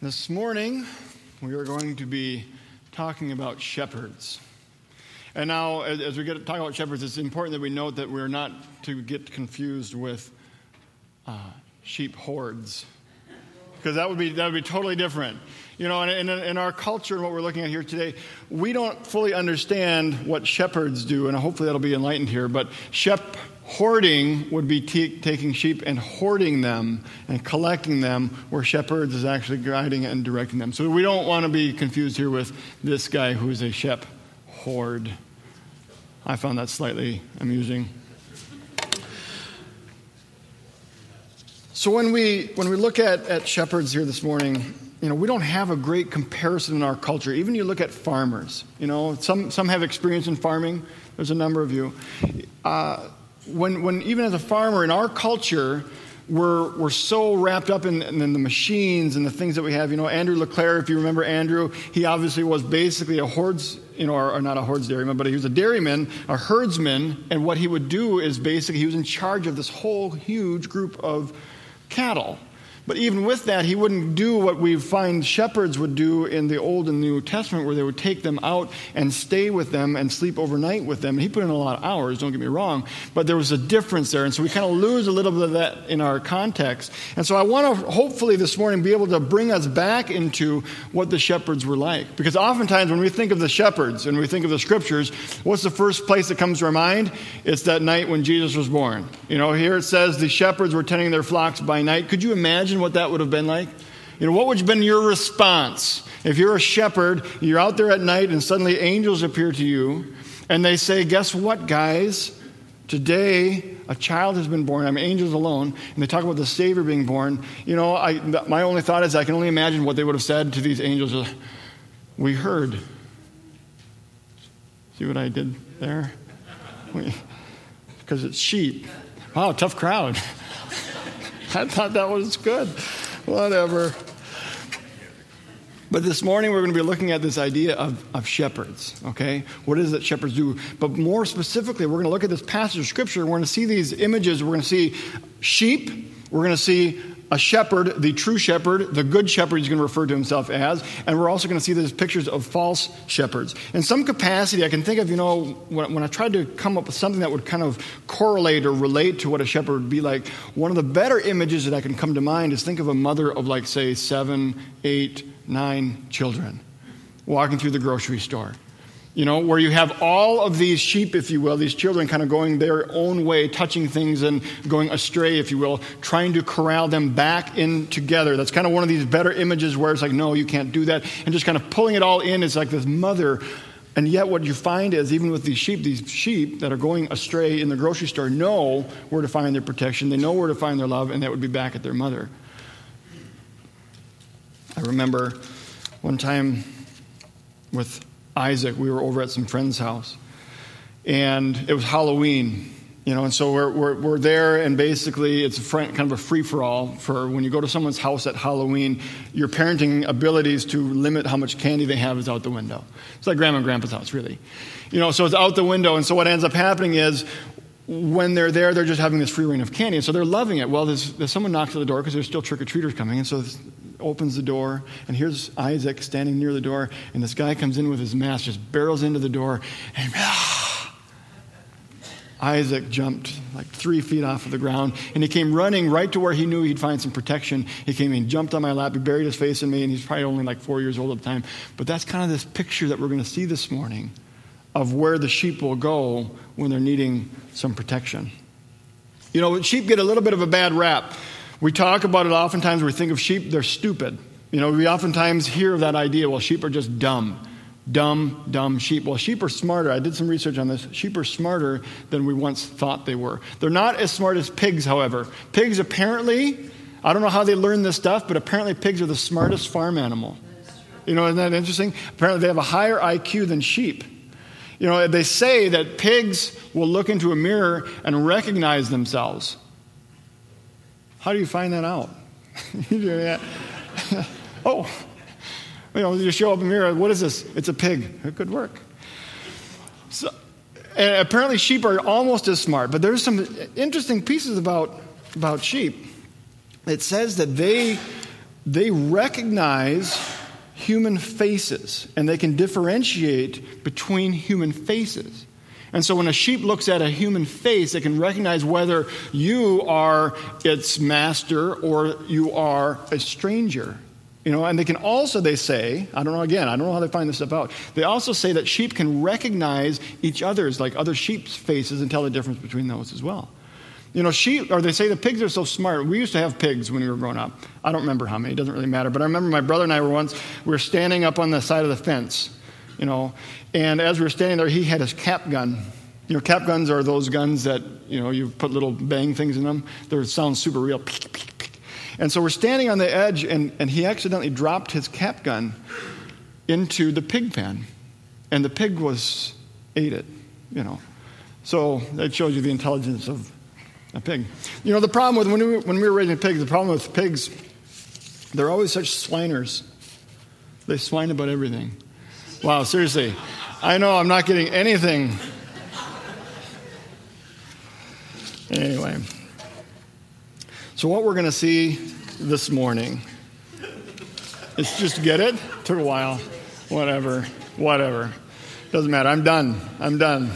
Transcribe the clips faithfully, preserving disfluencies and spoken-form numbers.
This morning, we are going to be talking about shepherds. And now, as, as we get to talk about shepherds, it's important that we note that we're not to get confused with uh, sheep hordes, because that would be that would be totally different. You know, in, in, in our culture and what we're looking at here today, we don't fully understand what shepherds do, and hopefully that'll be enlightened here. But shep hoarding would be t- taking sheep and hoarding them and collecting them, where shepherds is actually guiding and directing them. So we don't want to be confused here with this guy who's a shep hoard. I found that slightly amusing. So when we when we look at, at shepherds here this morning, you know, we don't have a great comparison in our culture. Even you look at farmers, you know, some some have experience in farming. There's a number of you. Uh, when when even as a farmer in our culture, we're we're so wrapped up in, in the machines and the things that we have. You know, Andrew LeClaire, if you remember Andrew, he obviously was basically a hordes, you know, or, or not a hordes dairyman, but he was a dairyman, a herdsman, and what he would do is basically he was in charge of this whole huge group of cattle. But even with that, he wouldn't do what we find shepherds would do in the Old and New Testament, where they would take them out and stay with them and sleep overnight with them. And he put in a lot of hours, don't get me wrong, but there was a difference there. And so we kind of lose a little bit of that in our context. And so I want to hopefully this morning be able to bring us back into what the shepherds were like. Because oftentimes when we think of the shepherds and we think of the scriptures, what's the first place that comes to our mind? It's that night when Jesus was born. You know, here it says the shepherds were tending their flocks by night. Could you imagine what that would have been like? You know, what would have been your response if you're a shepherd, you're out there at night and suddenly angels appear to you and they say, guess what, guys? Today a child has been born. I'm angels alone. And they talk about the Savior being born. You know, I, my only thought is I can only imagine what they would have said to these angels. We heard. See what I did there? Because it's sheep. Wow, tough crowd. I thought that was good. Whatever. But this morning we're going to be looking at this idea of, of shepherds, okay? What is it that shepherds do? But more specifically, we're going to look at this passage of Scripture. We're going to see these images. We're going to see sheep. We're going to see a shepherd, the true shepherd, the good shepherd he's going to refer to himself as. And we're also going to see these pictures of false shepherds. In some capacity, I can think of, you know, when, when I tried to come up with something that would kind of correlate or relate to what a shepherd would be like, one of the better images that I can come to mind is think of a mother of, like, say, seven, eight, nine children walking through the grocery store. You know, where you have all of these sheep, if you will, these children kind of going their own way, touching things and going astray, if you will, trying to corral them back in together. That's kind of one of these better images where it's like, no, you can't do that. And just kind of pulling it all in is like this mother. And yet what you find is even with these sheep, these sheep that are going astray in the grocery store know where to find their protection. They know where to find their love, and that would be back at their mother. I remember one time with Isaac, we were over at some friend's house, and it was Halloween, you know, and so we're we're, we're there, and basically it's a friend, kind of a free-for-all for when you go to someone's house at Halloween. Your parenting abilities to limit how much candy they have is out the window. It's like Grandma and Grandpa's house, really, you know. So it's out the window, and so what ends up happening is when they're there, they're just having this free reign of candy, and so they're loving it. Well, there's, there's someone knocks at the door because there's still trick-or-treaters coming, and so this, opens the door, and here's Isaac standing near the door, and this guy comes in with his mask, just barrels into the door, and ah, Isaac jumped like three feet off of the ground, and he came running right to where he knew he'd find some protection. He came in, jumped on my lap, he buried his face in me, and he's probably only like four years old at the time. But that's kind of this picture that we're going to see this morning of where the sheep will go when they're needing some protection. You know, sheep get a little bit of a bad rap. We talk about it oftentimes. We think of sheep, they're stupid. You know, we oftentimes hear that idea, well, sheep are just dumb. Dumb, dumb sheep. Well, sheep are smarter. I did some research on this. Sheep are smarter than we once thought they were. They're not as smart as pigs, however. Pigs apparently, I don't know how they learn this stuff, but apparently pigs are the smartest farm animal. You know, isn't that interesting? Apparently they have a higher I Q than sheep. You know, they say that pigs will look into a mirror and recognize themselves. How do you find that out? Oh, you know, you show up in the mirror, what is this? It's a pig. It could work. So, and apparently sheep are almost as smart, but there's some interesting pieces about, about sheep. It says that they they recognize human faces, and they can differentiate between human faces. And so when a sheep looks at a human face, it can recognize whether you are its master or you are a stranger. You know, and they can also, they say, I don't know, again, I don't know how they find this stuff out. They also say that sheep can recognize each other's, like other sheep's faces, and tell the difference between those as well. You know, sheep, or they say the pigs are so smart. We used to have pigs when we were growing up. I don't remember how many. It doesn't really matter. But I remember my brother and I were once, we were standing up on the side of the fence, you know, and as we were standing there, he had his cap gun. You know, cap guns are those guns that, you know, you put little bang things in them. They sound super real. Peek, peek, peek. And so we're standing on the edge, and, and he accidentally dropped his cap gun into the pig pen. And the pig was, ate it, you know. So that shows you the intelligence of a pig. You know, the problem with, when we, when we were raising pigs, the problem with pigs, they're always such swiners. They swine about everything. Wow, seriously. I know I'm not getting anything. Anyway. So what we're going to see this morning is just get it? Took a while. Whatever. Whatever. Doesn't matter. I'm done. I'm done.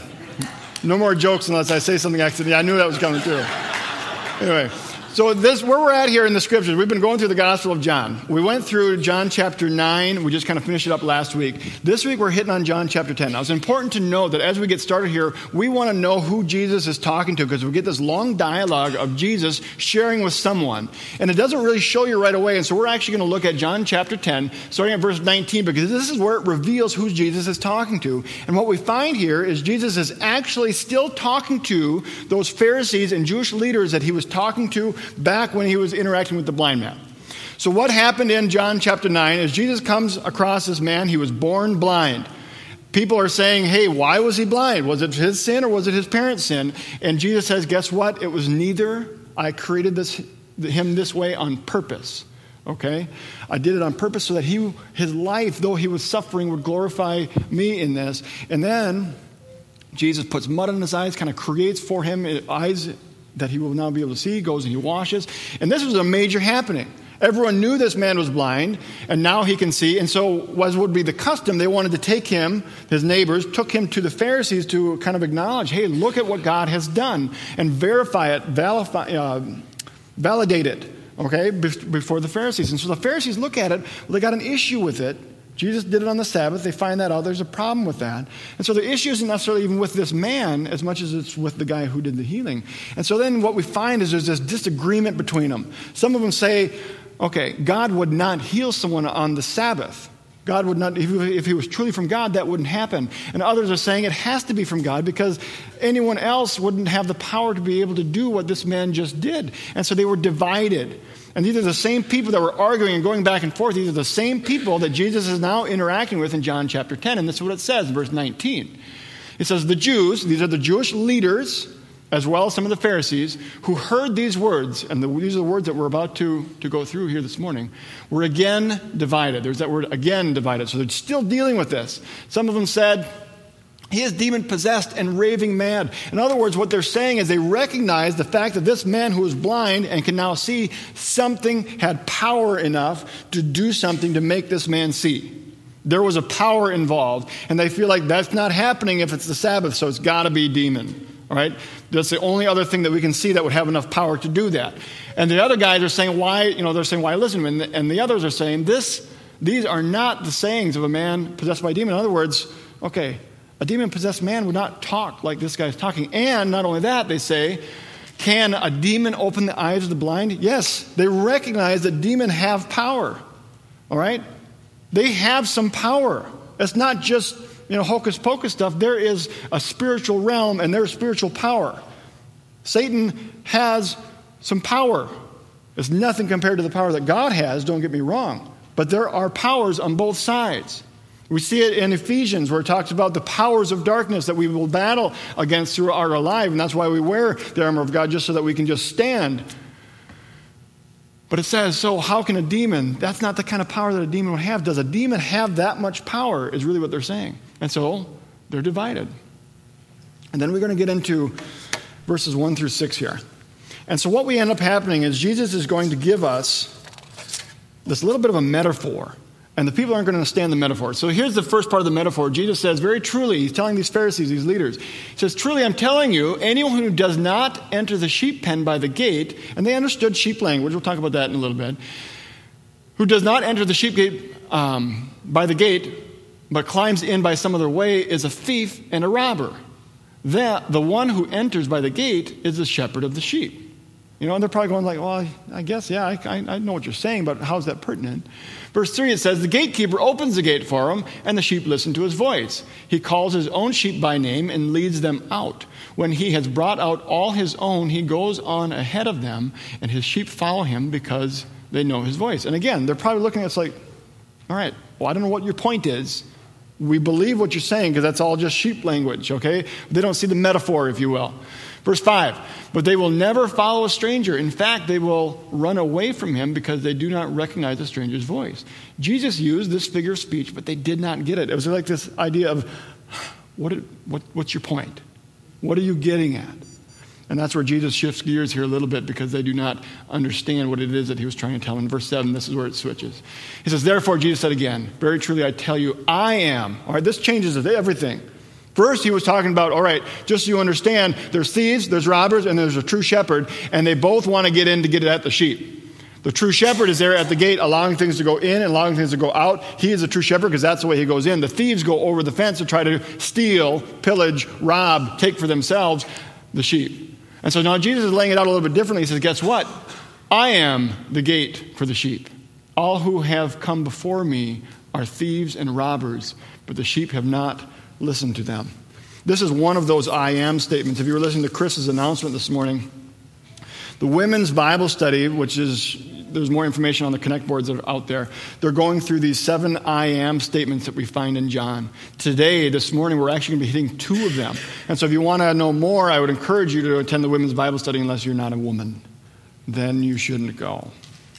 No more jokes unless I say something accidentally. I knew that was coming through. Anyway, so this where we're at here in the scriptures, we've been going through the Gospel of John. We went through John chapter nine. We just kind of finished it up last week. This week we're hitting on John chapter ten. Now it's important to know that as we get started here, we want to know who Jesus is talking to, because we get this long dialogue of Jesus sharing with someone. And it doesn't really show you right away. And so we're actually going to look at John chapter ten, starting at verse nineteen, because this is where it reveals who Jesus is talking to. And what we find here is Jesus is actually still talking to those Pharisees and Jewish leaders that he was talking to back when he was interacting with the blind man. So what happened in John chapter nine is Jesus comes across this man. He was born blind. People are saying, hey, why was he blind? Was it his sin or was it his parents' sin? And Jesus says, guess what? It was neither. I created this him this way on purpose. Okay? I did it on purpose so that he, his life, though he was suffering, would glorify me in this. And then Jesus puts mud on his eyes, kind of creates for him eyes that he will now be able to see, goes and he washes. And this was a major happening. Everyone knew this man was blind, and now he can see. And so, as would be the custom, they wanted to take him, his neighbors, took him to the Pharisees to kind of acknowledge, hey, look at what God has done, and verify it, valify, uh, validate it, okay, before the Pharisees. And so the Pharisees look at it, well, they got an issue with it. Jesus did it on the Sabbath. They find that out. There's a problem with that. And so the issue isn't necessarily even with this man as much as it's with the guy who did the healing. And so then what we find is there's this disagreement between them. Some of them say, okay, God would not heal someone on the Sabbath. God would not, if he was truly from God, that wouldn't happen. And others are saying it has to be from God because anyone else wouldn't have the power to be able to do what this man just did. And so they were divided. And these are the same people that were arguing and going back and forth. These are the same people that Jesus is now interacting with in John chapter ten. And this is what it says in verse nineteen. It says, the Jews, these are the Jewish leaders, as well as some of the Pharisees, who heard these words, and the, these are the words that we're about to, to go through here this morning, were again divided. There's that word, again divided. So they're still dealing with this. Some of them said, he is demon-possessed and raving mad. In other words, what they're saying is they recognize the fact that this man who was blind and can now see, something had power enough to do something to make this man see. There was a power involved, and they feel like that's not happening if it's the Sabbath, so it's got to be demon. All right? That's the only other thing that we can see that would have enough power to do that. And the other guys are saying, why, you know, they're saying, why listen to him? And the, and the others are saying, this, these are not the sayings of a man possessed by a demon. In other words, okay, a demon-possessed man would not talk like this guy's talking. And not only that, they say, can a demon open the eyes of the blind? Yes, they recognize that demons have power. All right? They have some power. It's not just, you know, hocus pocus stuff. There is a spiritual realm and there's spiritual power. Satan has some power. It's nothing compared to the power that God has, don't get me wrong. But there are powers on both sides. We see it in Ephesians where it talks about the powers of darkness that we will battle against throughout our life. And that's why we wear the armor of God, just so that we can just stand. But it says, so how can a demon, that's not the kind of power that a demon would have. Does a demon have that much power is really what they're saying. And so they're divided. And then we're going to get into verses one through six here. And so what we end up happening is Jesus is going to give us this little bit of a metaphor. And the people aren't going to understand the metaphor. So here's the first part of the metaphor. Jesus says, very truly, he's telling these Pharisees, these leaders, he says, truly, I'm telling you, anyone who does not enter the sheep pen by the gate, and they understood sheep language, we'll talk about that in a little bit, who does not enter the sheep gate um, by the gate, but climbs in by some other way, is a thief and a robber. That the one who enters by the gate is the shepherd of the sheep. You know, and they're probably going like, well, I guess, yeah, I, I know what you're saying, but how's that pertinent? Verse three, it says, the gatekeeper opens the gate for him, and the sheep listen to his voice. He calls his own sheep by name and leads them out. When he has brought out all his own, he goes on ahead of them, and his sheep follow him because they know his voice. And again, they're probably looking at us like, all right, well, I don't know what your point is. We believe what you're saying because that's all just sheep language, okay? They don't see the metaphor, if you will. Verse five, but they will never follow a stranger. In fact, they will run away from him because they do not recognize a stranger's voice. Jesus used this figure of speech, but they did not get it. It was like this idea of, what, what, what's your point? What are you getting at? And that's where Jesus shifts gears here a little bit because they do not understand what it is that he was trying to tell. In verse seven, this is where it switches. He says, therefore, Jesus said again, very truly I tell you, I am. All right, this changes everything. First, he was talking about, all right, just so you understand, there's thieves, there's robbers, and there's a true shepherd, and they both want to get in to get at the sheep. The true shepherd is there at the gate, allowing things to go in and allowing things to go out. He is a true shepherd because that's the way he goes in. The thieves go over the fence to try to steal, pillage, rob, take for themselves the sheep. And so now Jesus is laying it out a little bit differently. He says, guess what? I am the gate for the sheep. All who have come before me are thieves and robbers, but the sheep have not listen to them. This is one of those I am statements. If you were listening to Chris's announcement this morning, the women's Bible study, which is, there's more information on the Connect boards that are out there, they're going through these seven I am statements that we find in John. Today, this morning, we're actually going to be hitting two of them. And so if you want to know more, I would encourage you to attend the women's Bible study unless you're not a woman. Then you shouldn't go.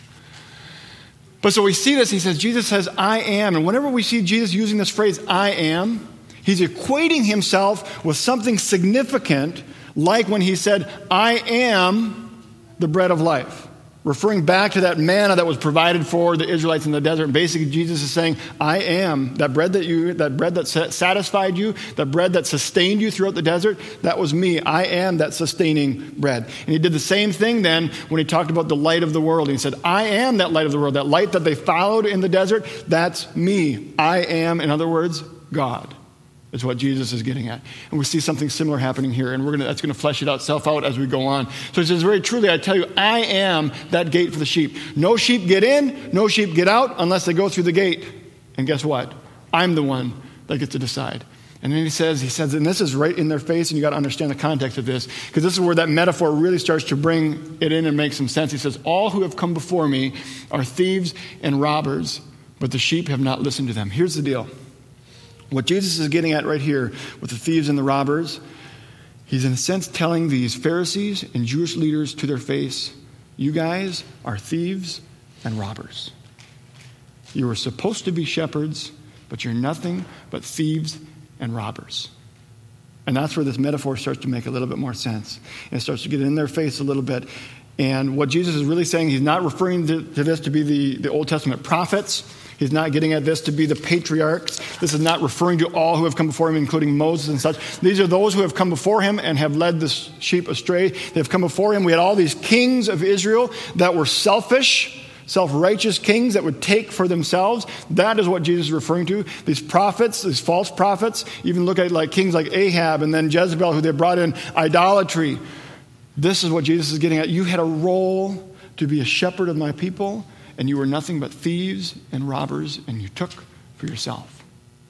But so we see this, he says, Jesus says, I am. And whenever we see Jesus using this phrase, I am, he's equating himself with something significant, like when he said, I am the bread of life, referring back to that manna that was provided for the Israelites in the desert. Basically, Jesus is saying, I am that bread that you, that bread that satisfied you, that bread that sustained you throughout the desert. That was me. I am that sustaining bread. And he did the same thing then when he talked about the light of the world. He said, I am that light of the world. That light that they followed in the desert, that's me. I am, in other words, God. Is what Jesus is getting at. And we see something similar happening here, and we're gonna, that's going to flesh it out, self out as we go on. So he says, very truly, I tell you, I am that gate for the sheep. No sheep get in, no sheep get out unless they go through the gate. And guess what? I'm the one that gets to decide. And then he says, he says, and this is right in their face, and you got to understand the context of this, because this is where that metaphor really starts to bring it in and make some sense. He says, all who have come before me are thieves and robbers, but the sheep have not listened to them. Here's the deal. What Jesus is getting at right here with the thieves and the robbers, he's in a sense telling these Pharisees and Jewish leaders to their face, you guys are thieves and robbers. You were supposed to be shepherds, but you're nothing but thieves and robbers. And that's where this metaphor starts to make a little bit more sense. And it starts to get in their face a little bit. And what Jesus is really saying, he's not referring to, to this to be the, the Old Testament prophets. He's not getting at this to be the patriarchs. This is not referring to all who have come before him, including Moses and such. These are those who have come before him and have led the sheep astray. They have come before him. We had all these kings of Israel that were selfish, self-righteous kings that would take for themselves. That is what Jesus is referring to. These prophets, these false prophets, even look at like kings like Ahab and then Jezebel, who they brought in idolatry. This is what Jesus is getting at. You had a role to be a shepherd of my people, and you were nothing but thieves and robbers, and you took for yourself.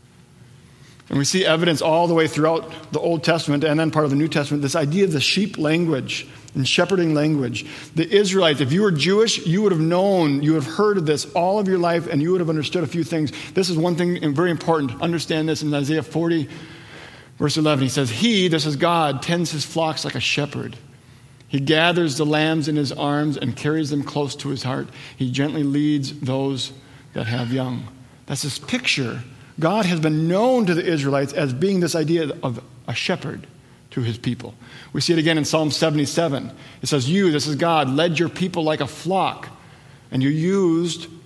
And we see evidence all the way throughout the Old Testament and then part of the New Testament, this idea of the sheep language and shepherding language. The Israelites, if you were Jewish, you would have known, you would have heard of this all of your life, and you would have understood a few things. This is one thing very important. Understand this in Isaiah forty, verse eleven. He says, he, this is God, tends his flocks like a shepherd. He gathers the lambs in his arms and carries them close to his heart. He gently leads those that have young. That's this picture. God has been known to the Israelites as being this idea of a shepherd to his people. We see it again in Psalm seventy-seven. It says, you, this is God, led your people like a flock, and you used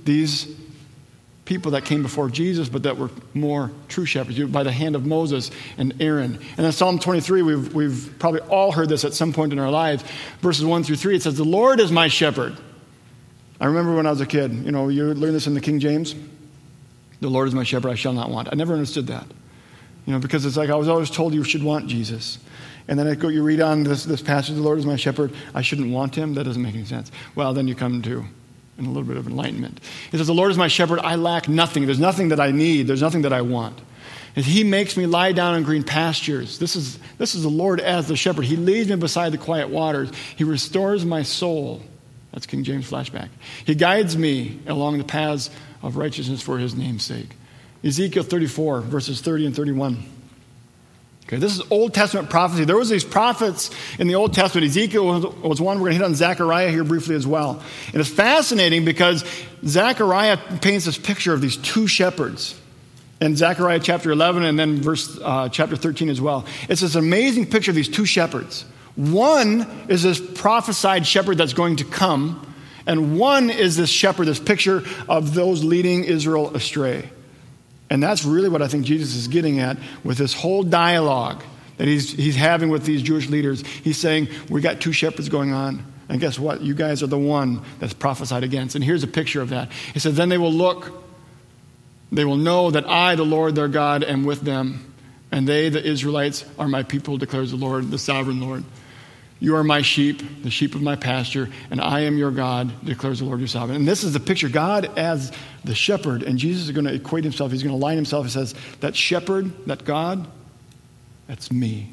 these people that came before Jesus, but that were more true shepherds, by the hand of Moses and Aaron. And in Psalm twenty-three, we've, we've probably all heard this at some point in our lives. Verses one through three, it says, the Lord is my shepherd. I remember when I was a kid, you know, you learn this in the King James. The Lord is my shepherd, I shall not want. I never understood that. You know, because it's like I was always told you should want Jesus. And then I go, you read on this, this passage, the Lord is my shepherd, I shouldn't want him. That doesn't make any sense. Well, then you come to and a little bit of enlightenment. It says, the Lord is my shepherd, I lack nothing. There's nothing that I need. There's nothing that I want. And he makes me lie down in green pastures. This is, this is the Lord as the shepherd. He leads me beside the quiet waters. He restores my soul. That's King James flashback. He guides me along the paths of righteousness for his name's sake. Ezekiel thirty-four, verses thirty and thirty-one. Okay, this is Old Testament prophecy. There was these prophets in the Old Testament. Ezekiel was, was one. We're going to hit on Zechariah here briefly as well. And it's fascinating because Zechariah paints this picture of these two shepherds. In Zechariah chapter eleven and then verse uh, chapter thirteen as well. It's this amazing picture of these two shepherds. One is this prophesied shepherd that's going to come. And one is this shepherd, this picture of those leading Israel astray. And that's really what I think Jesus is getting at with this whole dialogue that he's, he's having with these Jewish leaders. He's saying, we got two shepherds going on. And guess what? You guys are the one that's prophesied against. And here's a picture of that. He says, then they will look, they will know that I, the Lord their God, am with them. And they, the Israelites, are my people, declares the Lord, the sovereign Lord. You are my sheep, the sheep of my pasture, and I am your God, declares the Lord your sovereign. And this is the picture, God as the shepherd, and Jesus is going to equate himself, he's going to align himself. He says, that shepherd, that God, that's me.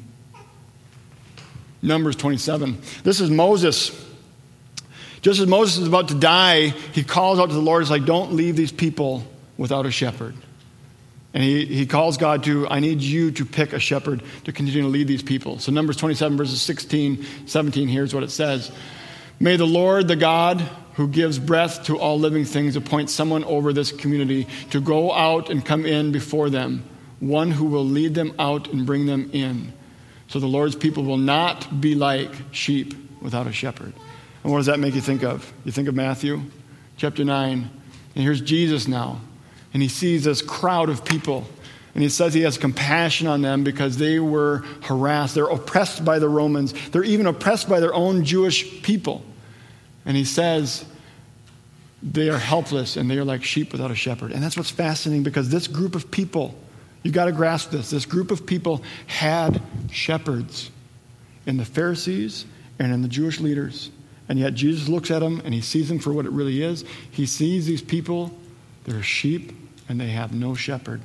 Numbers twenty-seven. This is Moses. Just as Moses is about to die, he calls out to the Lord, it's like, don't leave these people without a shepherd. And he, he calls God to, I need you to pick a shepherd to continue to lead these people. So Numbers twenty-seven, verses sixteen, seventeen, here's what it says. May the Lord, the God who gives breath to all living things, appoint someone over this community to go out and come in before them, one who will lead them out and bring them in. So the Lord's people will not be like sheep without a shepherd. And what does that make you think of? You think of Matthew chapter nine. And here's Jesus now. And he sees this crowd of people. And he says he has compassion on them because they were harassed. They're oppressed by the Romans. They're even oppressed by their own Jewish people. And he says they are helpless and they are like sheep without a shepherd. And that's what's fascinating because this group of people, you've got to grasp this. This group of people had shepherds in the Pharisees and in the Jewish leaders. And yet Jesus looks at them and he sees them for what it really is. He sees these people, they're sheep, and they have no shepherd.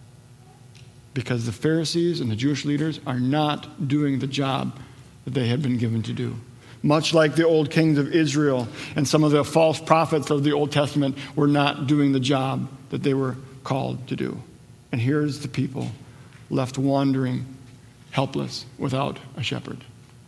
Because the Pharisees and the Jewish leaders are not doing the job that they had been given to do. Much like the old kings of Israel and some of the false prophets of the Old Testament were not doing the job that they were called to do. And here's the people left wandering, helpless, without a shepherd.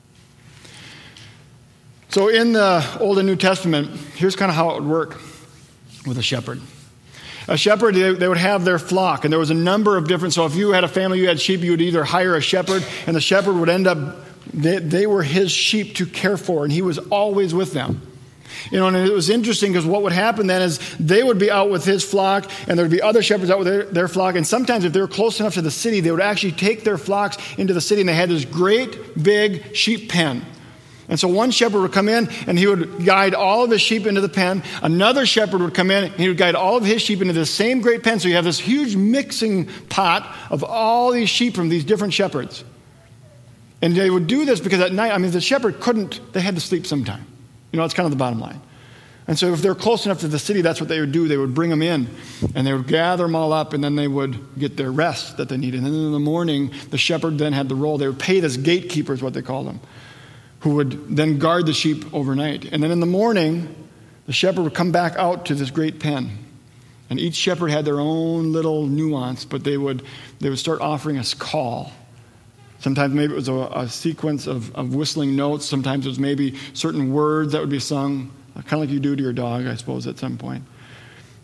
So in the Old and New Testament, here's kind of how it would work with a shepherd. A shepherd, they, they would have their flock, and there was a number of different, so if you had a family, you had sheep, you would either hire a shepherd, and the shepherd would end up, they, they were his sheep to care for, and he was always with them. You know, and it was interesting because what would happen then is they would be out with his flock, and there would be other shepherds out with their, their flock, and sometimes if they were close enough to the city, they would actually take their flocks into the city, and they had this great big sheep pen. And so one shepherd would come in and he would guide all of his sheep into the pen. Another shepherd would come in and he would guide all of his sheep into the same great pen. So you have this huge mixing pot of all these sheep from these different shepherds. And they would do this because at night, I mean, the shepherd couldn't, they had to sleep sometime. You know, it's kind of the bottom line. And so if they're close enough to the city, that's what they would do. They would bring them in and they would gather them all up and then they would get their rest that they needed. And then in the morning, the shepherd then had the role. They would pay this gatekeeper is what they called them, who would then guard the sheep overnight. And then in the morning, the shepherd would come back out to this great pen. And each shepherd had their own little nuance, but they would they would start offering us call. Sometimes maybe it was a, a sequence of, of whistling notes. Sometimes it was maybe certain words that would be sung, kind of like you do to your dog, I suppose, at some point.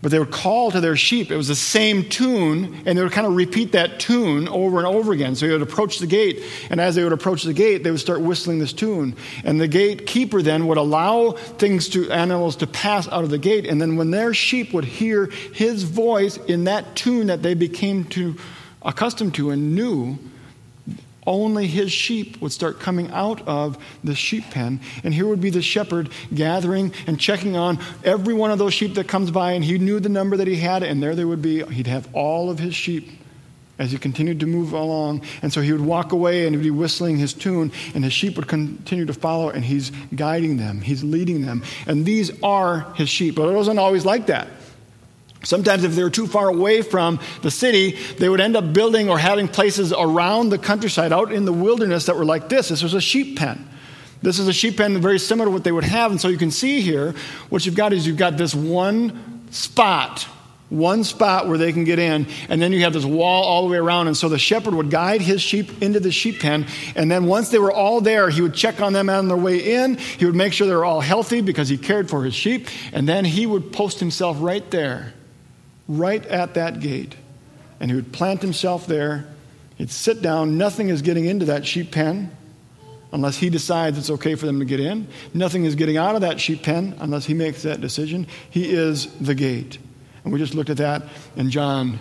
But they would call to their sheep. It was the same tune, and they would kind of repeat that tune over and over again. So they would approach the gate, and as they would approach the gate, they would start whistling this tune. And the gatekeeper then would allow things to, animals to pass out of the gate, and then when their sheep would hear his voice in that tune that they became to, accustomed to and knew, only his sheep would start coming out of the sheep pen. And here would be the shepherd gathering and checking on every one of those sheep that comes by. And he knew the number that he had. And there they would be. He'd have all of his sheep as he continued to move along. And so he would walk away and he'd be whistling his tune. And his sheep would continue to follow. And he's guiding them. He's leading them. And these are his sheep. But it wasn't always like that. Sometimes if they were too far away from the city, they would end up building or having places around the countryside, out in the wilderness, that were like this. This was a sheep pen. This is a sheep pen very similar to what they would have. And so you can see here, what you've got is you've got this one spot, one spot where they can get in, and then you have this wall all the way around. And so the shepherd would guide his sheep into the sheep pen, and then once they were all there, he would check on them on their way in. He would make sure they were all healthy because he cared for his sheep, and then he would post himself right there, right at that gate. And he would plant himself there. He'd sit down. Nothing is getting into that sheep pen unless he decides it's okay for them to get in. Nothing is getting out of that sheep pen unless he makes that decision. He is the gate. And we just looked at that in John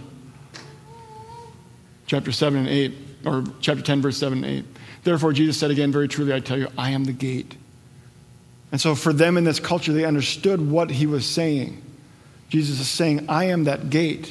chapter seven and eight, or chapter ten, verse seven and eight. Therefore, Jesus said again, very truly, I tell you, I am the gate. And so for them in this culture, they understood what he was saying. Jesus is saying, I am that gate.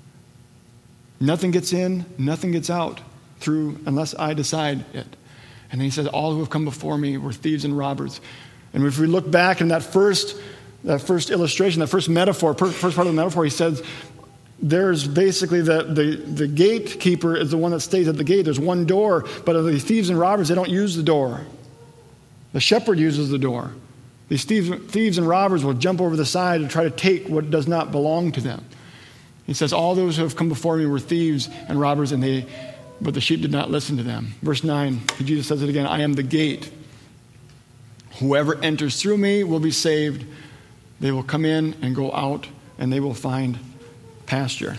Nothing gets in, nothing gets out through unless I decide it. And then he says, all who have come before me were thieves and robbers. And if we look back in that first, that first illustration, that first metaphor, first part of the metaphor, he says, there's basically the, the, the gatekeeper is the one that stays at the gate. There's one door, but the thieves and robbers, they don't use the door. The shepherd uses the door. These thieves, thieves and robbers will jump over the side and try to take what does not belong to them. He says, all those who have come before me were thieves and robbers, and they, but the sheep did not listen to them. Verse nine, Jesus says it again, I am the gate. Whoever enters through me will be saved. They will come in and go out, and they will find pasture.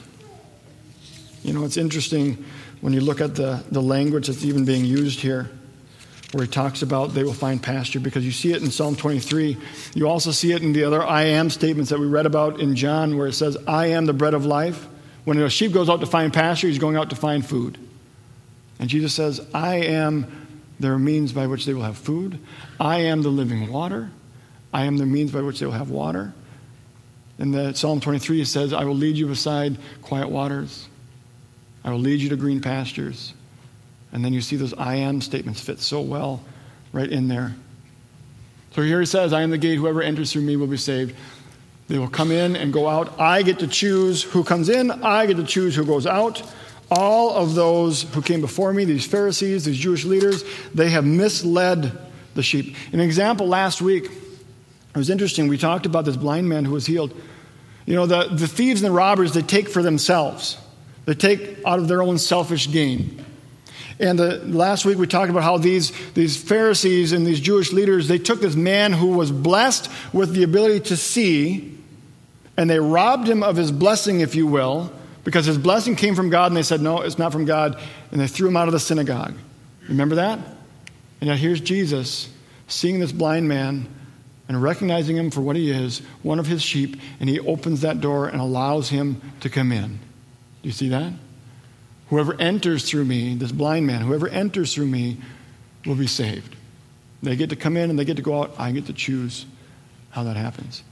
You know, it's interesting when you look at the, the language that's even being used here, where he talks about they will find pasture, because you see it in Psalm twenty-three. You also see it in the other I am statements that we read about in John, where it says, I am the bread of life. When a sheep goes out to find pasture, he's going out to find food. And Jesus says, I am their means by which they will have food. I am the living water. I am the means by which they will have water. In the Psalm twenty-three, it says, I will lead you beside quiet waters. I will lead you to green pastures. And then you see those I am statements fit so well right in there. So here he says, I am the gate. Whoever enters through me will be saved. They will come in and go out. I get to choose who comes in. I get to choose who goes out. All of those who came before me, these Pharisees, these Jewish leaders, they have misled the sheep. An example last week, it was interesting. We talked about this blind man who was healed. You know, the, the thieves and the robbers, they take for themselves. They take out of their own selfish gain. And the, last week we talked about how these, these Pharisees and these Jewish leaders, they took this man who was blessed with the ability to see, and they robbed him of his blessing, if you will, because his blessing came from God, and they said, no, it's not from God, and they threw him out of the synagogue. Remember that? And yet here's Jesus seeing this blind man and recognizing him for what he is, one of his sheep, and he opens that door and allows him to come in. Do you see that? Whoever enters through me, this blind man, whoever enters through me will be saved. They get to come in and they get to go out. I get to choose how that happens.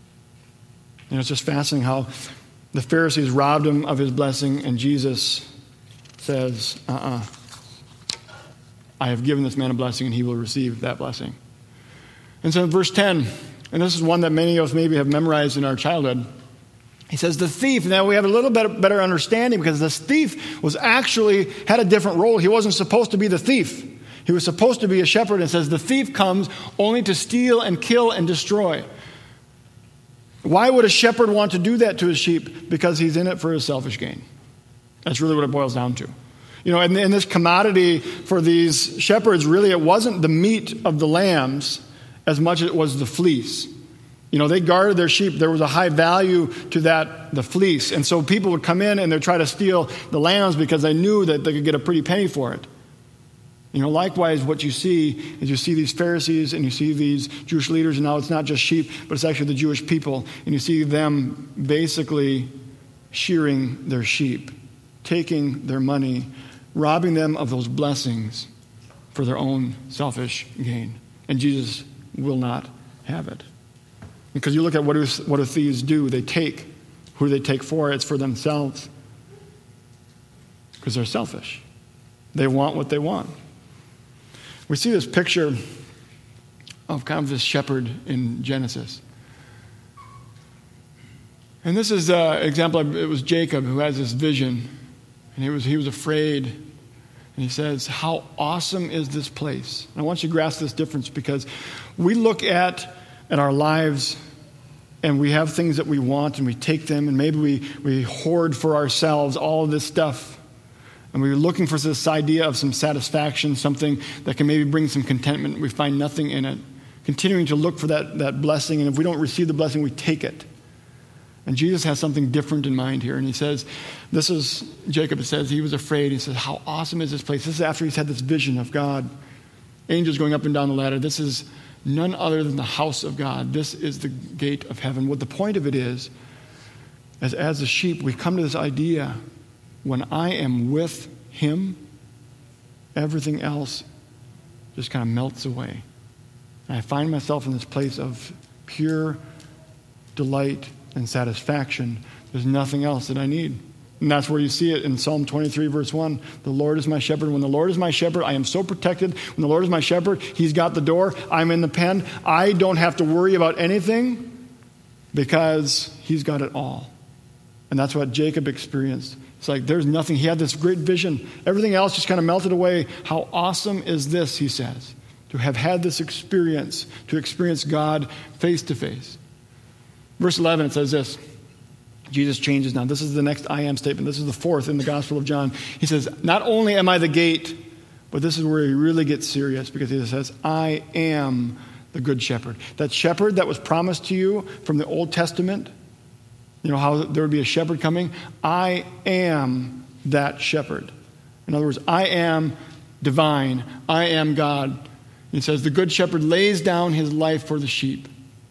You know, it's just fascinating how the Pharisees robbed him of his blessing, and Jesus says, uh-uh, I have given this man a blessing, and he will receive that blessing. And so in verse ten, and this is one that many of us maybe have memorized in our childhood, he says, the thief. Now we have a little bit better understanding, because this thief was actually had a different role. He wasn't supposed to be the thief. He was supposed to be a shepherd. And says the thief comes only to steal and kill and destroy. Why would a shepherd want to do that to his sheep? Because he's in it for his selfish gain. That's really what it boils down to. You know, and, and this commodity for these shepherds, really, it wasn't the meat of the lambs as much as it was the fleece. You know, they guarded their sheep. There was a high value to that, the fleece. And so people would come in and they'd try to steal the lambs because they knew that they could get a pretty penny for it. You know, likewise, what you see is you see these Pharisees and you see these Jewish leaders, and now it's not just sheep, but it's actually the Jewish people. And you see them basically shearing their sheep, taking their money, robbing them of those blessings for their own selfish gain. And Jesus will not have it. Because you look at what do, what do thieves do? They take. Who do they take for? It's for themselves. Because they're selfish. They want what they want. We see this picture of kind of this shepherd in Genesis. And this is an example. It was Jacob who has this vision. And he was, he was afraid. And he says, how awesome is this place? And I want you to grasp this difference, because we look at in our lives, and we have things that we want, and we take them, and maybe we, we hoard for ourselves all of this stuff. And we're looking for this idea of some satisfaction, something that can maybe bring some contentment. We find nothing in it. Continuing to look for that, that blessing, and if we don't receive the blessing, we take it. And Jesus has something different in mind here. And he says, this is, Jacob says, he was afraid. He says, how awesome is this place? This is after he's had this vision of God. Angels going up and down the ladder. This is none other than the house of God. This is the gate of heaven. What the point of it is, as, as a sheep, we come to this idea, when I am with him, everything else just kind of melts away. And I find myself in this place of pure delight and satisfaction. There's nothing else that I need. And that's where you see it in Psalm twenty-three, verse one. The Lord is my shepherd. When the Lord is my shepherd, I am so protected. When the Lord is my shepherd, he's got the door. I'm in the pen. I don't have to worry about anything because he's got it all. And that's what Jacob experienced. It's like there's nothing. He had this great vision. Everything else just kind of melted away. How awesome is this, he says, to have had this experience, to experience God face to face. Verse eleven, it says this. Jesus changes now. This is the next I am statement. This is the fourth in the Gospel of John. He says, not only am I the gate, but this is where he really gets serious, because he says, I am the good shepherd. That shepherd that was promised to you from the Old Testament, you know how there would be a shepherd coming? I am that shepherd. In other words, I am divine. I am God. He says, the good shepherd lays down his life for the sheep.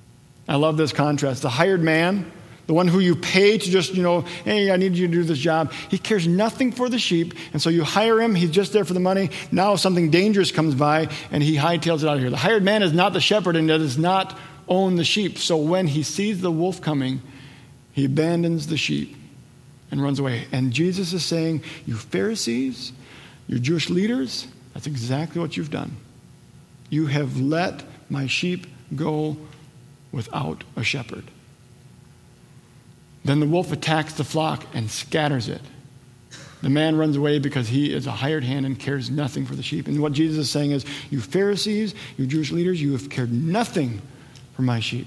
I love this contrast. The hired man, the one who you pay to just, you know, hey, I need you to do this job. He cares nothing for the sheep. And so you hire him. He's just there for the money. Now something dangerous comes by and he hightails it out of here. The hired man is not the shepherd and does not own the sheep. So when he sees the wolf coming, he abandons the sheep and runs away. And Jesus is saying, you Pharisees, you Jewish leaders, that's exactly what you've done. You have let my sheep go without a shepherd. Then the wolf attacks the flock and scatters it. The man runs away because he is a hired hand and cares nothing for the sheep. And what Jesus is saying is, you Pharisees, you Jewish leaders, you have cared nothing for my sheep.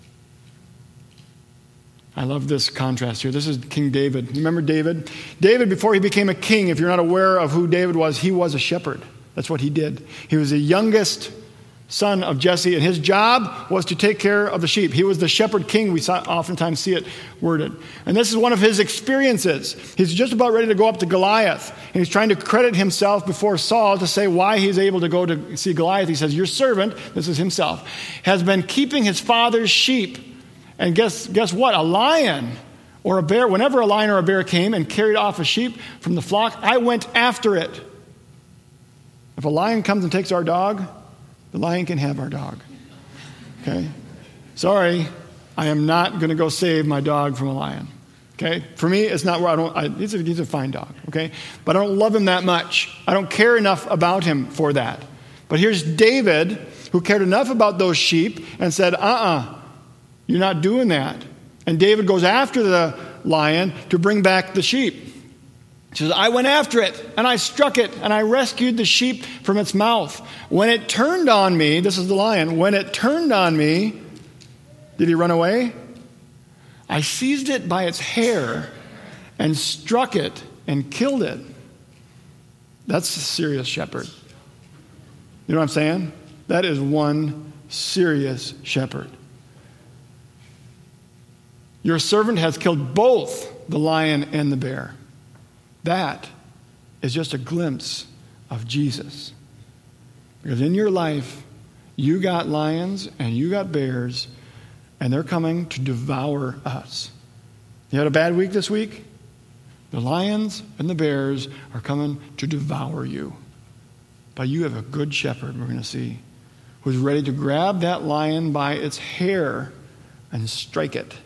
I love this contrast here. This is King David. You remember David? David, before he became a king, if you're not aware of who David was, he was a shepherd. That's what he did. He was the youngest son of Jesse, and his job was to take care of the sheep. He was the shepherd king. We oftentimes see it worded. And this is one of his experiences. He's just about ready to go up to Goliath, and he's trying to credit himself before Saul to say why he's able to go to see Goliath. He says, your servant, this is himself, has been keeping his father's sheep. And guess, guess what? A lion or a bear, whenever a lion or a bear came and carried off a sheep from the flock, I went after it. If a lion comes and takes our dog, the lion can have our dog. Okay? Sorry, I am not going to go save my dog from a lion. Okay? For me, it's not where I don't, I, he's, a, he's a fine dog. Okay? But I don't love him that much. I don't care enough about him for that. But here's David, who cared enough about those sheep and said, uh-uh, you're not doing that. And David goes after the lion to bring back the sheep. He says, I went after it, and I struck it, and I rescued the sheep from its mouth. When it turned on me, this is the lion, when it turned on me, did he run away? I seized it by its hair and struck it and killed it. That's a serious shepherd. You know what I'm saying? That is one serious shepherd. Your servant has killed both the lion and the bear. That is just a glimpse of Jesus. Because in your life, you got lions and you got bears, and they're coming to devour us. You had a bad week this week? The lions and the bears are coming to devour you. But you have a good shepherd, we're going to see, who's ready to grab that lion by its hair and strike it.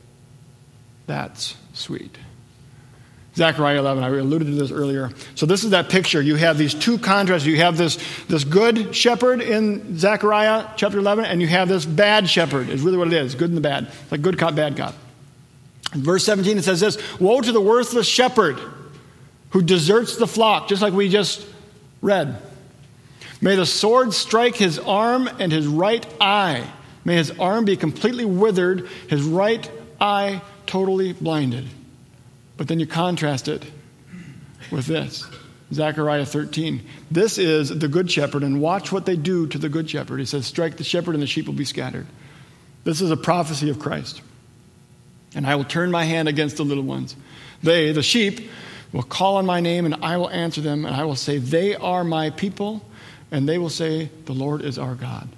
That's sweet. Zechariah eleven, I alluded to this earlier. So this is that picture. You have these two contrasts. You have this, this good shepherd in Zechariah chapter eleven, and you have this bad shepherd, is really what it is, good and the bad. It's like good cop, bad cop. In verse seventeen, it says this, woe to the worthless shepherd who deserts the flock, just like we just read. May the sword strike his arm and his right eye. May his arm be completely withered, his right eye totally blinded. But then you contrast it with this. Zechariah thirteen. This is the good shepherd, and watch what they do to the good shepherd. He says, strike the shepherd and the sheep will be scattered. This is a prophecy of Christ. And I will turn my hand against the little ones. They, the sheep, will call on my name, and I will answer them, and I will say, they are my people, and they will say, the Lord is our God.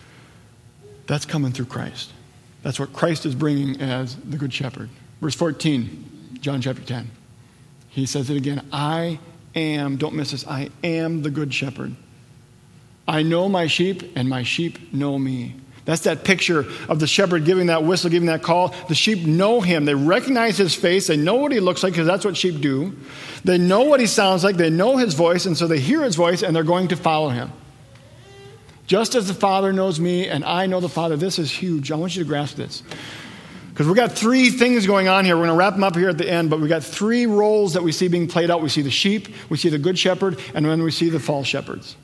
That's coming through Christ. That's what Christ is bringing as the good shepherd. Verse fourteen. John chapter ten. He says it again. I am, don't miss this, I am the good shepherd. I know my sheep and my sheep know me. That's that picture of the shepherd giving that whistle, giving that call. The sheep know him. They recognize his face. They know what he looks like because that's what sheep do. They know what he sounds like. They know his voice, and so they hear his voice and they're going to follow him. Just as the Father knows me and I know the Father. This is huge. I want you to grasp this. Because we've got three things going on here. We're going to wrap them up here at the end, but we've got three roles that we see being played out. We see the sheep, we see the good shepherd, and then we see the false shepherds.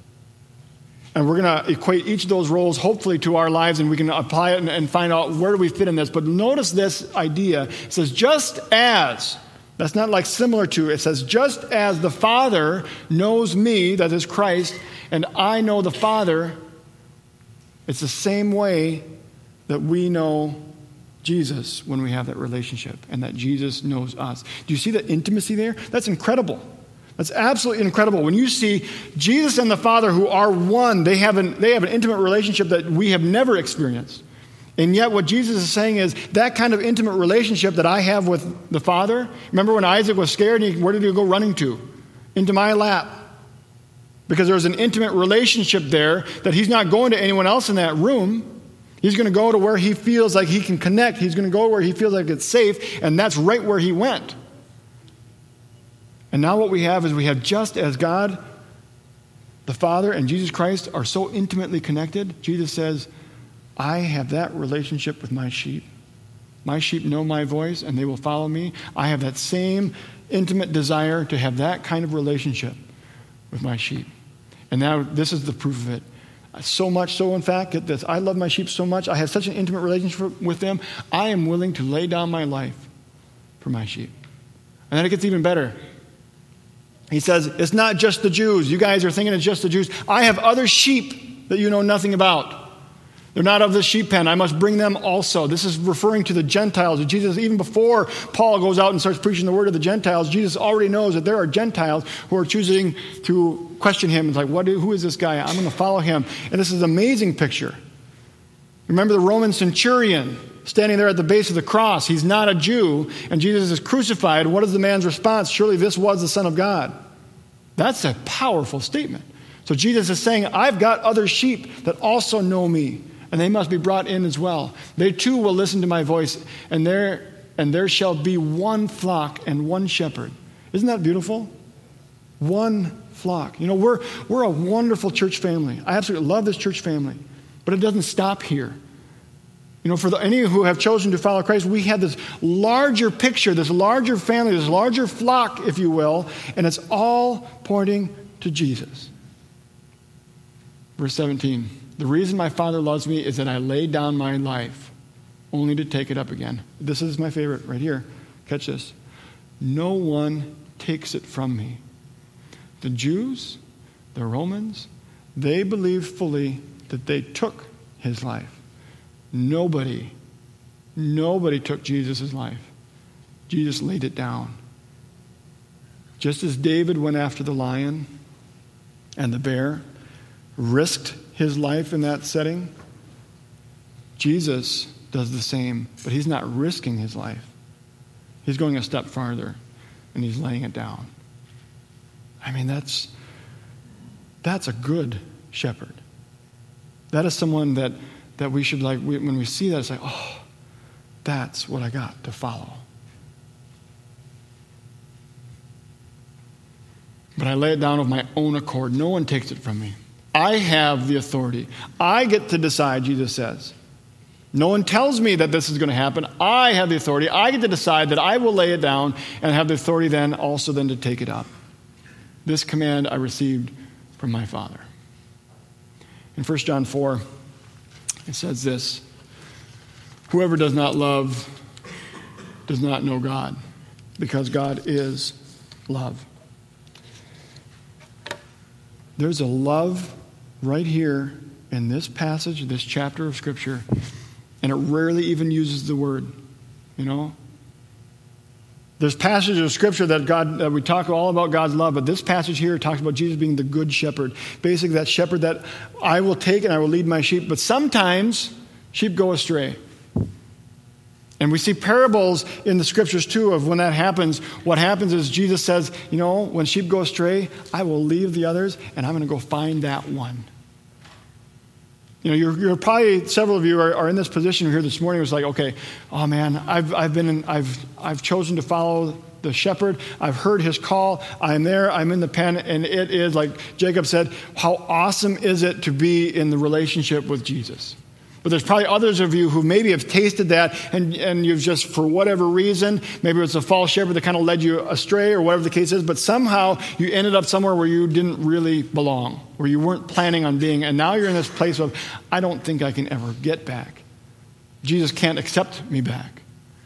And we're going to equate each of those roles, hopefully, to our lives, and we can apply it and, and find out where do we fit in this. But notice this idea. It says, just as, that's not like similar to, it says, just as the Father knows me, that is Christ, and I know the Father, it's the same way that we know Jesus when we have that relationship, and that Jesus knows us. Do you see the intimacy there? That's incredible. That's absolutely incredible. When you see Jesus and the Father, who are one, they have an, they have an intimate relationship that we have never experienced. And yet what Jesus is saying is that kind of intimate relationship that I have with the Father. Remember when Isaac was scared, he, where did he go running to? Into my lap. Because there's an intimate relationship there that he's not going to anyone else in that room. He's going to go to where he feels like he can connect. He's going to go where he feels like it's safe, and that's right where he went. And now what we have is we have just as God, the Father, and Jesus Christ are so intimately connected, Jesus says, I have that relationship with my sheep. My sheep know my voice, and they will follow me. I have that same intimate desire to have that kind of relationship with my sheep. And now this is the proof of it. So much so, in fact, get this, I love my sheep so much, I have such an intimate relationship with them, I am willing to lay down my life for my sheep. And then it gets even better. He says, it's not just the Jews. You guys are thinking it's just the Jews. I have other sheep that you know nothing about. They're not of the sheep pen. I must bring them also. This is referring to the Gentiles. Jesus, even before Paul goes out and starts preaching the word to the Gentiles, Jesus already knows that there are Gentiles who are choosing to question him. It's like, what? Who is this guy? I'm going to follow him. And this is an amazing picture. Remember the Roman centurion standing there at the base of the cross. He's not a Jew, and Jesus is crucified. What is the man's response? Surely this was the Son of God. That's a powerful statement. So Jesus is saying, I've got other sheep that also know me, and they must be brought in as well. They too will listen to my voice, and there and there shall be one flock and one shepherd. Isn't that beautiful? One flock. You know, we're we're a wonderful church family. I absolutely love this church family, but it doesn't stop here. You know, for the, any who have chosen to follow Christ, we have this larger picture, this larger family, this larger flock, if you will, and it's all pointing to Jesus. Verse seventeen. The reason my Father loves me is that I lay down my life only to take it up again. This is my favorite right here. Catch this. No one takes it from me. The Jews, the Romans, they believed fully that they took his life. Nobody, Nobody took Jesus' life. Jesus laid it down. Just as David went after the lion and the bear, risked his life in that setting, Jesus does the same, but he's not risking his life. He's going a step farther, and he's laying it down. I mean, that's that's a good shepherd. That is someone that, that we should, like, we, when we see that, it's like, oh, that's what I got to follow. But I lay it down of my own accord. No one takes it from me. I have the authority. I get to decide, Jesus says. No one tells me that this is going to happen. I have the authority. I get to decide that I will lay it down and have the authority then also then to take it up. This command I received from my Father. In First John four, it says this: whoever does not love does not know God, because God is love. There's a love right here in this passage, this chapter of Scripture, and it rarely even uses the word, you know. There's passages of Scripture that God that we talk all about God's love, but this passage here talks about Jesus being the good shepherd. Basically, that shepherd that I will take and I will lead my sheep. But sometimes sheep go astray. And we see parables in the Scriptures too of when that happens. What happens is Jesus says, you know, when sheep go astray, I will leave the others and I'm going to go find that one. You know, you're, you're probably, several of you are, are in this position here this morning. It was like, okay, oh man, I've I've been in, I've I've chosen to follow the shepherd. I've heard his call. I'm there. I'm in the pen, and it is like Jacob said. How awesome is it to be in the relationship with Jesus? But there's probably others of you who maybe have tasted that, and, and you've just, for whatever reason, maybe it's a false shepherd that kind of led you astray or whatever the case is, but somehow you ended up somewhere where you didn't really belong, where you weren't planning on being, and now you're in this place of, I don't think I can ever get back. Jesus can't accept me back.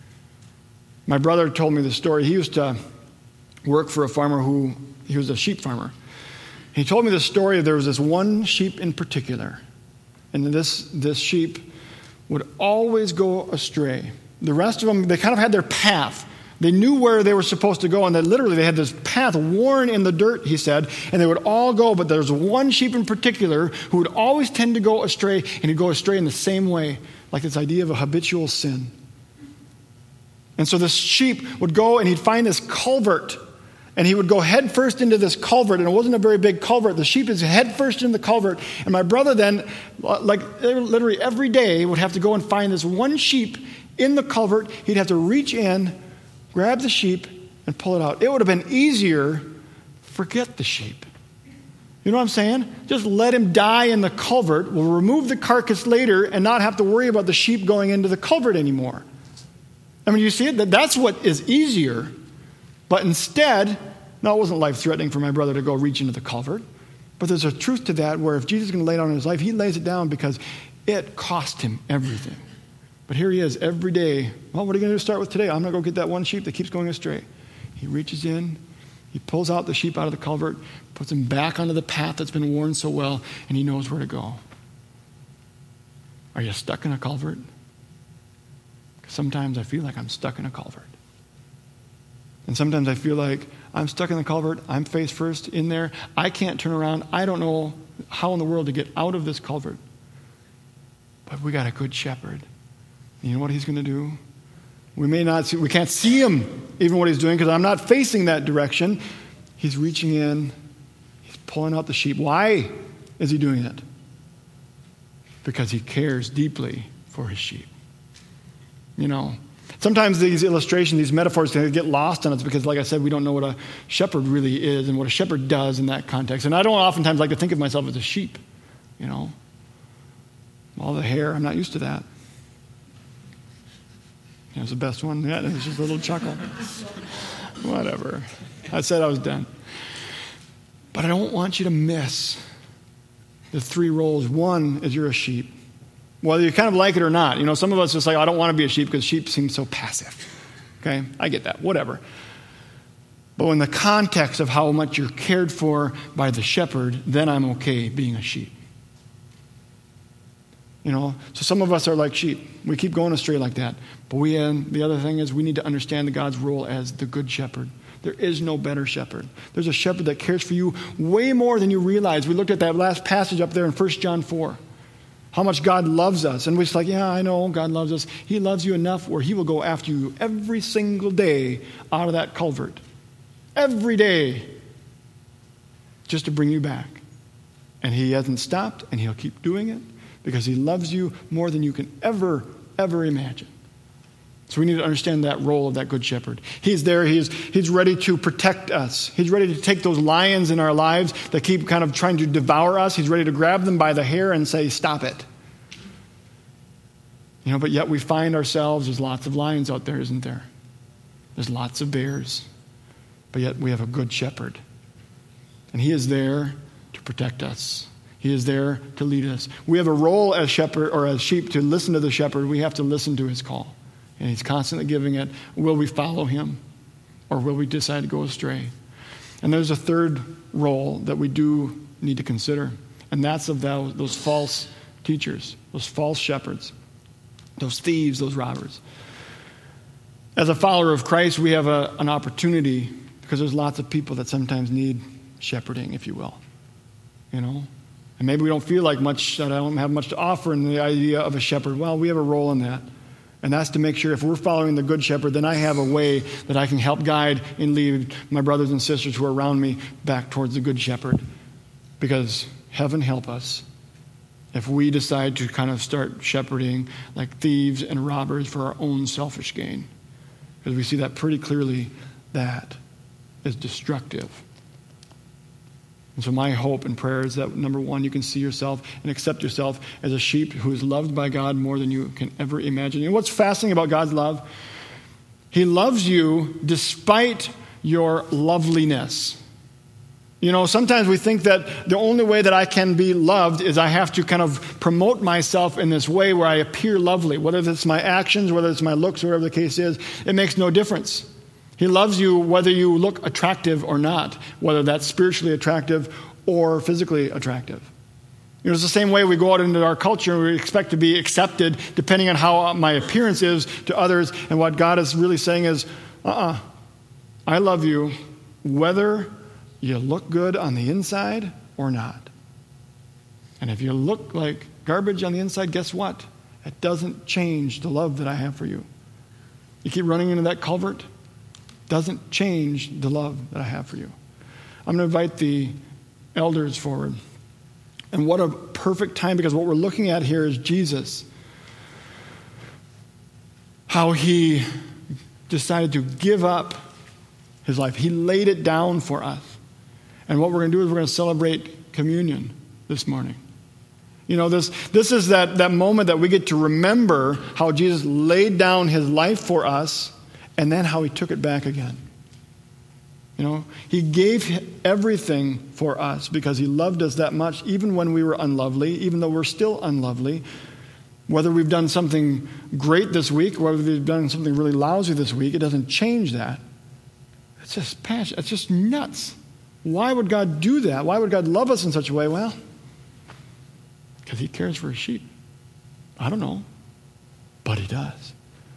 My brother told me this story. He used to work for a farmer who, he was a sheep farmer. He told me this story. There was this one sheep in particular. And this, this sheep would always go astray. The rest of them, they kind of had their path. They knew where they were supposed to go, and they literally they had this path worn in the dirt, he said, and they would all go, but there's one sheep in particular who would always tend to go astray, and he'd go astray in the same way, like this idea of a habitual sin. And so this sheep would go, and he'd find this culvert, and he would go head first into this culvert, and it wasn't a very big culvert. The sheep is head first in the culvert. And my brother then, like literally every day, would have to go and find this one sheep in the culvert. He'd have to reach in, grab the sheep, and pull it out. It would have been easier, forget the sheep. You know what I'm saying? Just let him die in the culvert. We'll remove the carcass later and not have to worry about the sheep going into the culvert anymore. I mean, you see it? That's what is easier. But instead, no, it wasn't life-threatening for my brother to go reach into the culvert. But there's a truth to that where if Jesus is going to lay down his life, he lays it down because it cost him everything. But here he is every day. Well, what are you going to start with today? I'm going to go get that one sheep that keeps going astray. He reaches in, he pulls out the sheep out of the culvert, puts him back onto the path that's been worn so well, and he knows where to go. Are you stuck in a culvert? Because sometimes I feel like I'm stuck in a culvert. And sometimes I feel like I'm stuck in the culvert. I'm face first in there. I can't turn around. I don't know how in the world to get out of this culvert. But we got a good shepherd. And you know what he's going to do? We may not see, we can't see him, even what he's doing, because I'm not facing that direction. He's reaching in. He's pulling out the sheep. Why is he doing it? Because he cares deeply for his sheep. You know, sometimes these illustrations, these metaphors can get lost on us because, like I said, we don't know what a shepherd really is and what a shepherd does in that context. And I don't oftentimes like to think of myself as a sheep, you know. All the hair, I'm not used to that. That was the best one. Yeah, it was just a little chuckle. Whatever. I said I was done. But I don't want you to miss the three roles. One is you're a sheep. Whether you kind of like it or not. You know, some of us just like, I don't want to be a sheep because sheep seem so passive. Okay? I get that. Whatever. But in the context of how much you're cared for by the shepherd, then I'm okay being a sheep. You know, so some of us are like sheep. We keep going astray like that. But we, and the other thing is we need to understand God's role as the good shepherd. There is no better shepherd. There's a shepherd that cares for you way more than you realize. We looked at that last passage up there in First John four. How much God loves us. And we're just like, yeah, I know God loves us. He loves you enough where he will go after you every single day out of that culvert. Every day. Just to bring you back. And he hasn't stopped, and he'll keep doing it because he loves you more than you can ever, ever imagine. So we need to understand that role of that good shepherd. He's there. He's, he's ready to protect us. He's ready to take those lions in our lives that keep kind of trying to devour us. He's ready to grab them by the hair and say, stop it. You know, but yet we find ourselves, there's lots of lions out there, isn't there? There's lots of bears. But yet we have a good shepherd. And he is there to protect us. He is there to lead us. We have a role as shepherd or as sheep to listen to the shepherd. We have to listen to his call. And he's constantly giving it. Will we follow him? Or will we decide to go astray? And there's a third role that we do need to consider. And that's of those, those false teachers, those false shepherds, those thieves, those robbers. As a follower of Christ, we have a, an opportunity because there's lots of people that sometimes need shepherding, if you will. You know? And maybe we don't feel like much, that I don't have much to offer in the idea of a shepherd. Well, we have a role in that. And that's to make sure if we're following the good shepherd, then I have a way that I can help guide and lead my brothers and sisters who are around me back towards the good shepherd. Because heaven help us if we decide to kind of start shepherding like thieves and robbers for our own selfish gain. Because we see that pretty clearly that is destructive. And so my hope and prayer is that, number one, you can see yourself and accept yourself as a sheep who is loved by God more than you can ever imagine. And what's fascinating about God's love? He loves you despite your loveliness. You know, sometimes we think that the only way that I can be loved is I have to kind of promote myself in this way where I appear lovely. Whether it's my actions, whether it's my looks, whatever the case is, it makes no difference. He loves you whether you look attractive or not, whether that's spiritually attractive or physically attractive. You know, it's the same way we go out into our culture and we expect to be accepted depending on how my appearance is to others. And what God is really saying is, uh-uh, I love you whether you look good on the inside or not. And if you look like garbage on the inside, guess what? It doesn't change the love that I have for you. You keep running into that culvert, doesn't change the love that I have for you. I'm going to invite the elders forward. And what a perfect time, because what we're looking at here is Jesus. How he decided to give up his life. He laid it down for us. And what we're going to do is we're going to celebrate communion this morning. You know, this, this is that, that moment that we get to remember how Jesus laid down his life for us and then how he took it back again. You know, he gave everything for us because he loved us that much, even when we were unlovely, even though we're still unlovely. Whether we've done something great this week, or whether we've done something really lousy this week, it doesn't change that. It's just passion. It's just nuts. Why would God do that? Why would God love us in such a way? Well, because he cares for his sheep. I don't know, but he does.